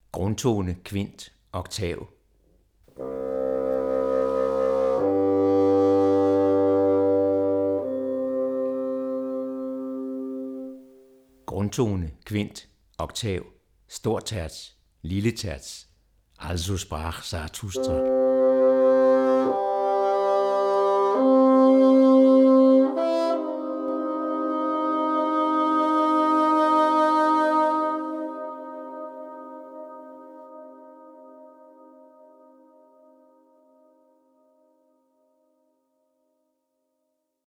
Grundtone, kvint, oktav. Grundtone, kvint, oktav, stor terts, lille terts. Also sprach Zarathustra.